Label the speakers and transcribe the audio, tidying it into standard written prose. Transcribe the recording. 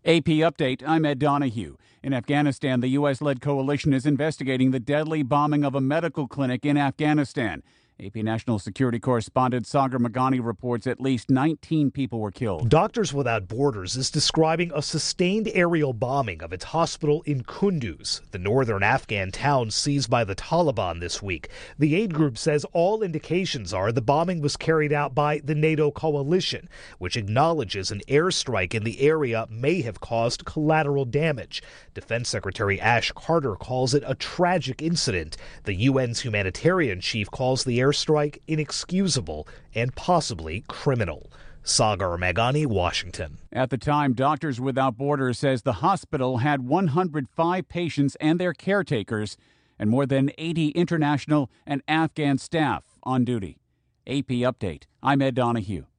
Speaker 1: AP Update, I'm Ed Donahue. In Afghanistan, the U.S.-led coalition is investigating the deadly bombing of a medical clinic in Afghanistan. AP National Security Correspondent Sagar Meghani reports at least 19 people were killed.
Speaker 2: Doctors Without Borders is describing a sustained aerial bombing of its hospital in Kunduz, the northern Afghan town seized by the Taliban this week. The aid group says all indications are the bombing was carried out by the NATO coalition, which acknowledges an airstrike in the area may have caused collateral damage. Defense Secretary Ash Carter calls it a tragic incident. The UN's humanitarian chief calls the airstrike inexcusable and possibly criminal. Sagar Meghani, Washington.
Speaker 1: At the time, Doctors Without Borders says the hospital had 105 patients and their caretakers and more than 80 international and Afghan staff on duty. AP Update. I'm Ed Donahue.